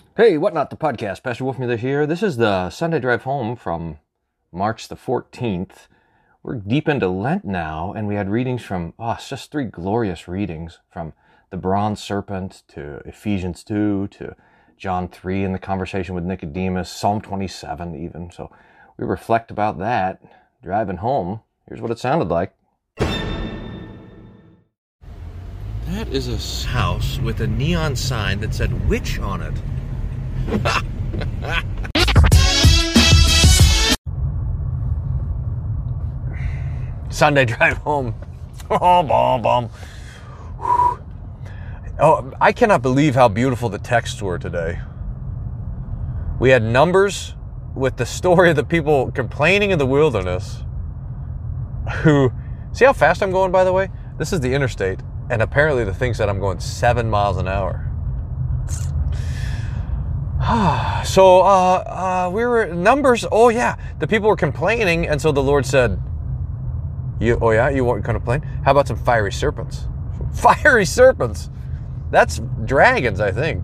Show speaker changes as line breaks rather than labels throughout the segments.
Hey, What Not the Podcast, Pastor Wolfmuller here. This is the Sunday drive home from March the 14th. We're deep into Lent now, and we had readings from, it's just three glorious readings from the bronze serpent to Ephesians 2 to John 3 in the conversation with Nicodemus, Psalm 27 even. So we reflect about that driving home. Here's what it sounded like. That is a house with a neon sign that said witch on it. Sunday drive home. I cannot believe how beautiful the texts were today. We had Numbers with the story of the people complaining in the wilderness who, see how fast I'm going, by the way? This is the interstate, and apparently the thing said I'm going 7 miles an hour. So we were Numbers. Oh yeah, the people were complaining, and so the Lord said, you weren't going to complain? How about some fiery serpents? Fiery serpents. That's dragons, I think.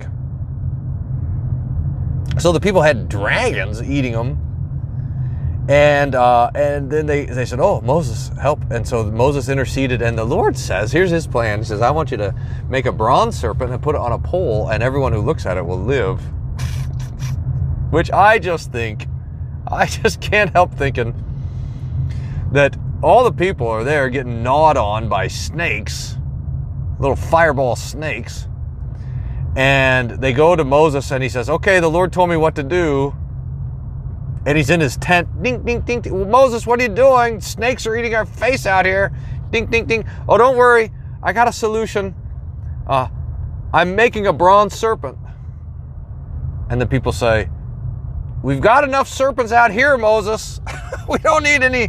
So the people had dragons eating them, and then they said, "Oh, Moses, help!" And so Moses interceded, and the Lord says, "Here's His plan." He says, "I want you to make a bronze serpent and put it on a pole, and everyone who looks at it will live." Which I just can't help thinking that all the people are there getting gnawed on by snakes, little fireball snakes. And they go to Moses and he says, "Okay, the Lord told me what to do." And he's in his tent. Ding, ding, ding, ding. "Well, Moses, what are you doing? Snakes are eating our face out here." Ding, ding, ding. "Oh, don't worry. I got a solution. I'm making a bronze serpent." And the people say, "We've got enough serpents out here, Moses. We don't need any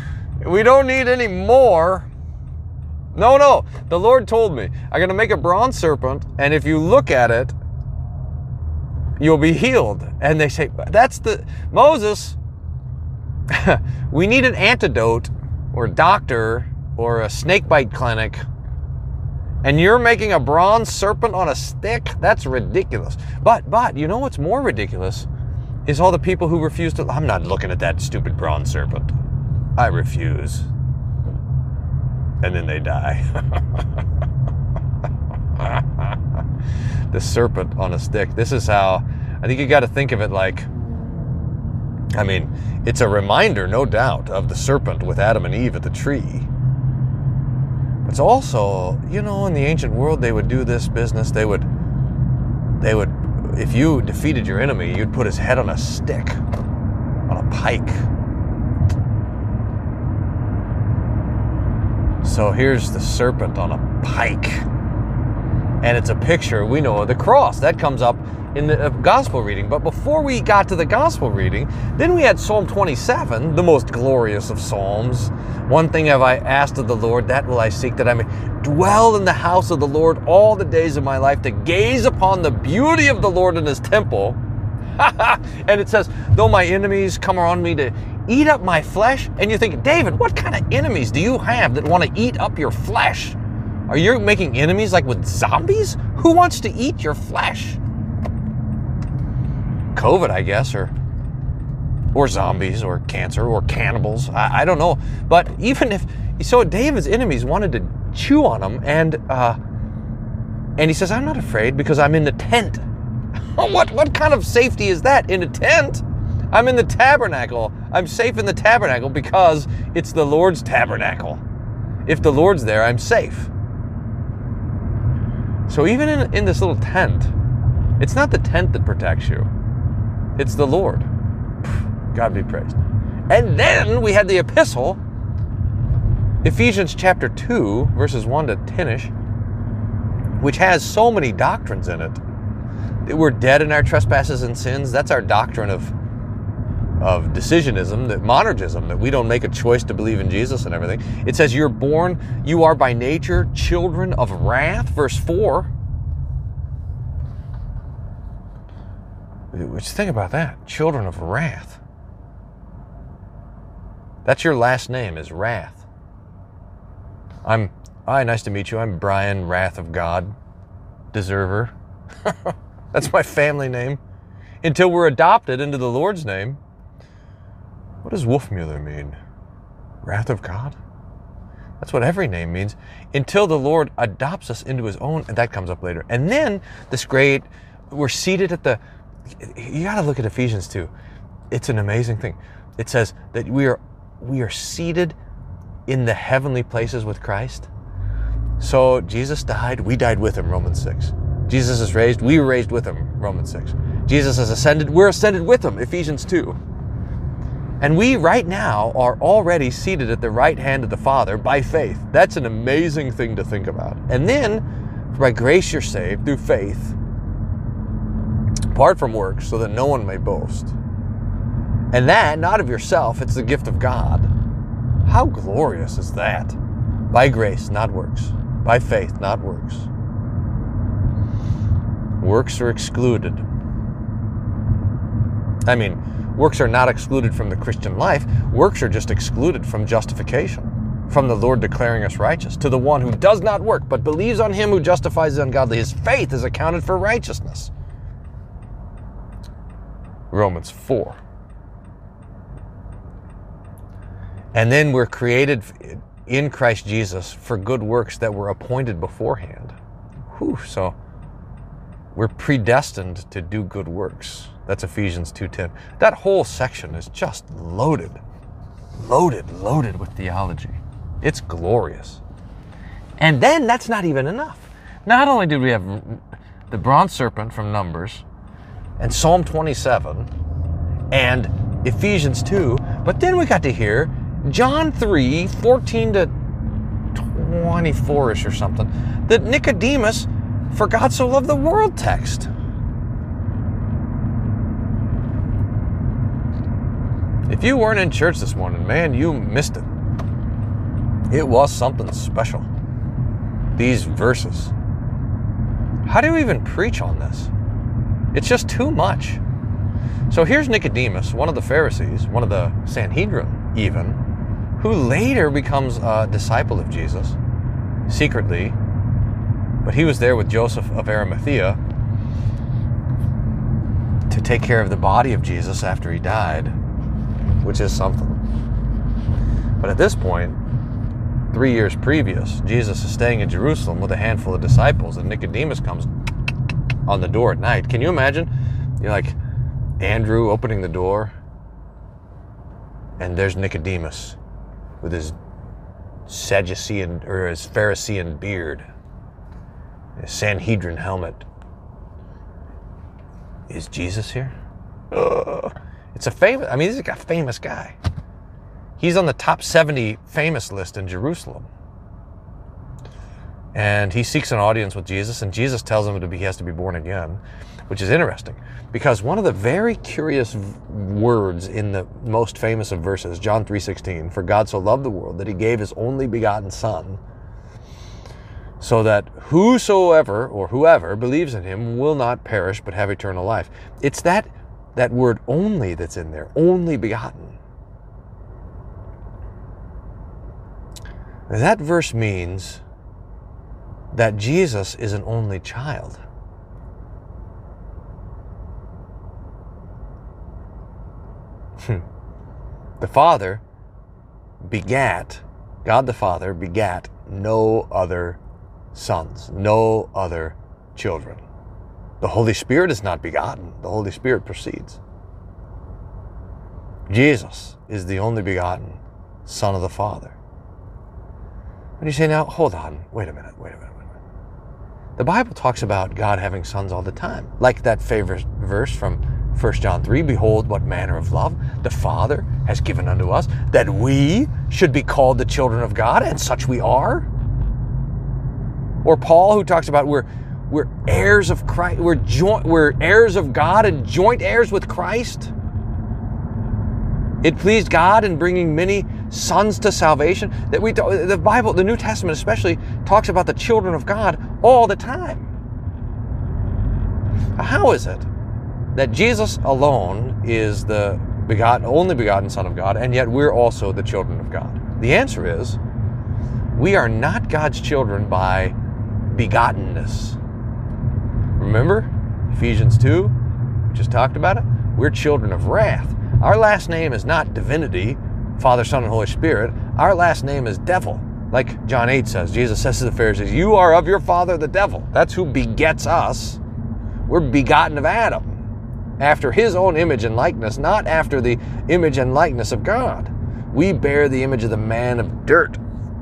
more." No, the Lord told me, "I'm going to make a bronze serpent, and if you look at it, you'll be healed." And they say, Moses, we need an antidote or a doctor or a snake bite clinic, and you're making a bronze serpent on a stick? That's ridiculous. But you know what's more ridiculous is all the people who refuse to. "I'm not looking at that stupid bronze serpent. I refuse." And then they die. The serpent on a stick. This is how, I think you got to think of it like, it's a reminder, no doubt, of the serpent with Adam and Eve at the tree. It's also, in the ancient world, they would do this business. They would, if you defeated your enemy, you'd put his head on a stick, on a pike. So here's the serpent on a pike. And it's a picture, we know, of the cross. That comes up in the gospel reading. But before we got to the gospel reading, then we had Psalm 27, the most glorious of psalms. "One thing have I asked of the Lord, that will I seek, that I may dwell in the house of the Lord all the days of my life, to gaze upon the beauty of the Lord in His temple." And it says, "Though my enemies come around me to eat up my flesh." And you think, David, what kind of enemies do you have that want to eat up your flesh? Are you making enemies like with zombies? Who wants to eat your flesh? COVID, I guess, or zombies, or cancer, or cannibals. I don't know. But even if so, David's enemies wanted to chew on him, and he says, "I'm not afraid because I'm in the tent." What kind of safety is that? In a tent? I'm in the tabernacle. I'm safe in the tabernacle because it's the Lord's tabernacle. If the Lord's there, I'm safe. So even in this little tent, it's not the tent that protects you. It's the Lord. God be praised. And then we had the epistle, Ephesians chapter 2, verses 1 to 10-ish, which has so many doctrines in it. We're dead in our trespasses and sins. That's our doctrine of decisionism, that monergism, that we don't make a choice to believe in Jesus and everything. It says you are by nature children of wrath, verse 4. Which, think about that, children of wrath. That's your last name, is Wrath. Hi, nice to meet you. I'm Brian, Wrath of God, Deserver. That's my family name. until we're adopted into the Lord's name. What does Wolfmueller mean? Wrath of God? That's what every name means. Until the Lord adopts us into his own, and that comes up later. And then this great, we're seated at the, you got to look at Ephesians 2. It's an amazing thing. It says that we are seated in the heavenly places with Christ. So Jesus died, we died with him, Romans 6. Jesus is raised, we were raised with him, Romans 6. Jesus has ascended, we're ascended with him, Ephesians 2. And we right now are already seated at the right hand of the Father by faith. That's an amazing thing to think about. And then, by grace you're saved through faith, apart from works, so that no one may boast. And that, not of yourself, it's the gift of God. How glorious is that? By grace, not works. By faith, not works. Works are excluded. I mean, works are not excluded from the Christian life. Works are just excluded from justification, from the Lord declaring us righteous. To the one who does not work, but believes on him who justifies the ungodly, his faith is accounted for righteousness. Romans 4. And then we're created in Christ Jesus for good works that were appointed beforehand. So we're predestined to do good works. That's Ephesians 2:10. That whole section is just loaded with theology. It's glorious. And then that's not even enough. Not only did we have the bronze serpent from Numbers and Psalm 27 and Ephesians 2, but then we got to hear John 3:14 to 24-ish or something, that Nicodemus, for God so loved the world text. If you weren't in church this morning, man, you missed it. It was something special. These verses. How do you even preach on this? It's just too much. So here's Nicodemus, one of the Pharisees, one of the Sanhedrin even, who later becomes a disciple of Jesus, secretly, but he was there with Joseph of Arimathea to take care of the body of Jesus after he died, which is something. But at this point, 3 years previous, Jesus is staying in Jerusalem with a handful of disciples, and Nicodemus comes on the door at night. Can you imagine? You're like Andrew opening the door, and there's Nicodemus with his Sadducean or his Pharisee beard, his Sanhedrin helmet. Is Jesus here? It's a famous, I mean, he's a famous guy. He's on the top 70 famous list in Jerusalem. And he seeks an audience with Jesus, and Jesus tells him he has to be born again, which is interesting because one of the very curious words in the most famous of verses, John 3:16, for God so loved the world that he gave his only begotten Son, so that whosoever or whoever believes in him will not perish but have eternal life. It's that word only that's in there, only begotten. That verse means that Jesus is an only child. The Father begat, God the Father begat no other sons, no other children. The Holy Spirit is not begotten. The Holy Spirit proceeds. Jesus is the only begotten Son of the Father. And you say, now, hold on, wait a minute. The Bible talks about God having sons all the time. Like that favorite verse from 1 John 3, behold, what manner of love the Father has given unto us, that we should be called the children of God, and such we are. Or Paul, who talks about we're heirs of Christ, we're heirs of God and joint heirs with Christ. It pleased God in bringing many sons to salvation. That the Bible, the New Testament especially, talks about the children of God all the time. How is it that Jesus alone is the only begotten Son of God, and yet we're also the children of God? The answer is, we are not God's children by begottenness. Remember Ephesians 2? We just talked about it. We're children of wrath. Our last name is not divinity, Father, Son, and Holy Spirit. Our last name is devil. Like John 8 says, Jesus says to the Pharisees, you are of your father the devil. That's who begets us. We're begotten of Adam, after his own image and likeness, not after the image and likeness of God. We bear the image of the man of dirt.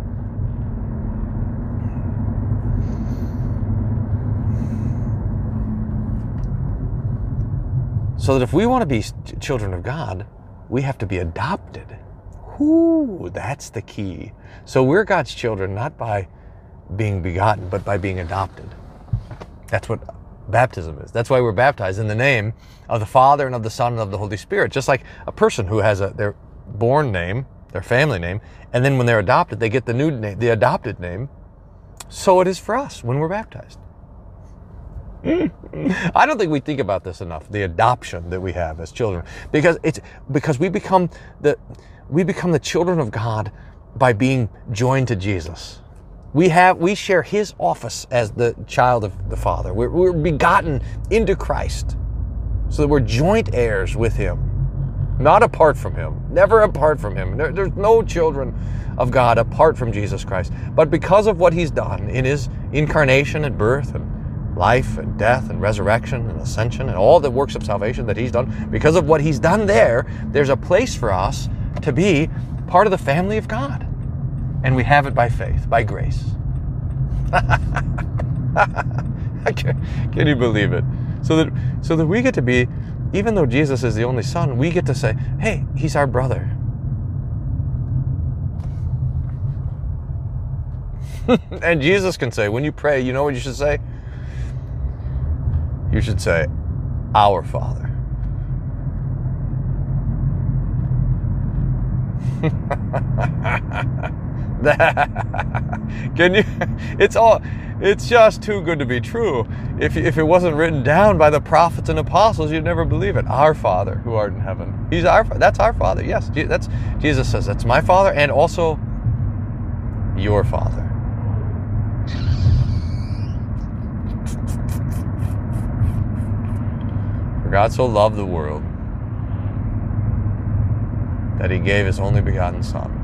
So that if we want to be children of God, we have to be adopted. Ooh, that's the key. So we're God's children not by being begotten, but by being adopted. That's what baptism is. That's why we're baptized in the name of the Father and of the Son and of the Holy Spirit. Just like a person who has their born name, their family name, and then when they're adopted, they get the new name, the adopted name. So it is for us when we're baptized. I don't think we think about this enough, the adoption that we have as children, because we become the children of God by being joined to Jesus. We share his office as the child of the Father. We're begotten into Christ so that we're joint heirs with him, not apart from him, never apart from him. There's no children of God apart from Jesus Christ. But because of what he's done in his incarnation and birth and life and death and resurrection and ascension and all the works of salvation that he's done, because of what he's done there's a place for us to be part of the family of God. And we have it by faith, by grace. Can you believe it? So that we get to be, even though Jesus is the only Son, we get to say, hey, he's our brother. And Jesus can say, when you pray, you know what you should say? You should say, our Father. Can you? It's just too good to be true. If it wasn't written down by the prophets and apostles, you'd never believe it. Our Father who art in heaven. That's our Father. Yes, that's Jesus says that's my Father and also your Father. For God so loved the world that he gave his only begotten Son.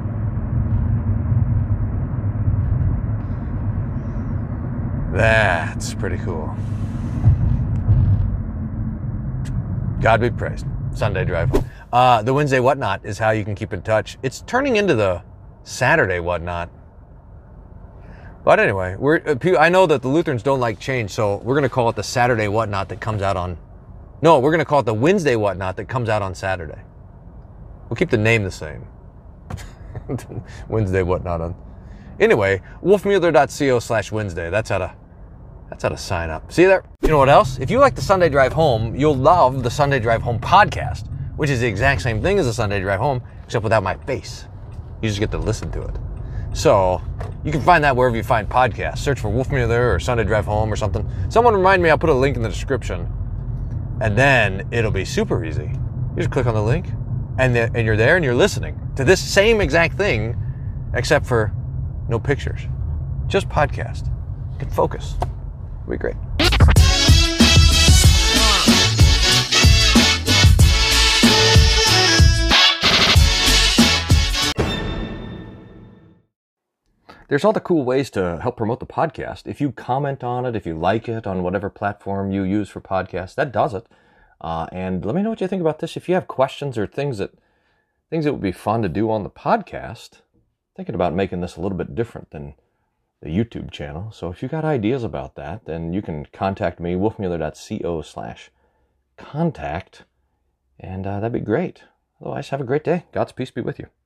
That's pretty cool. God be praised. Sunday drive home. The Wednesday Whatnot is how you can keep in touch. It's turning into the Saturday Whatnot. But anyway, I know that the Lutherans don't like change, so we're going to call it the Saturday Whatnot that comes out on... No, we're going to call it the Wednesday Whatnot that comes out on Saturday. We'll keep the name the same. Wednesday Whatnot on. Anyway, wolfmueller.co/Wednesday. That's how to sign up. See you there? You know what else? If you like the Sunday Drive Home, you'll love the Sunday Drive Home podcast, which is the exact same thing as the Sunday Drive Home, except without my face. You just get to listen to it. So you can find that wherever you find podcasts. Search for Wolf Mueller or Sunday Drive Home or something. Someone remind me, I'll put a link in the description. And then it'll be super easy. You just click on the link and you're there and you're listening to this same exact thing, except for no pictures. Just podcast. You can focus. It'll be great. There's all the cool ways to help promote the podcast. If you comment on it, if you like it on whatever platform you use for podcasts, that does it. And let me know what you think about this. If you have questions or things that would be fun to do on the podcast, thinking about making this a little bit different than the YouTube channel. So if you got ideas about that, then you can contact me, wolfmueller.co/contact, and that'd be great. Otherwise, have a great day. God's peace be with you.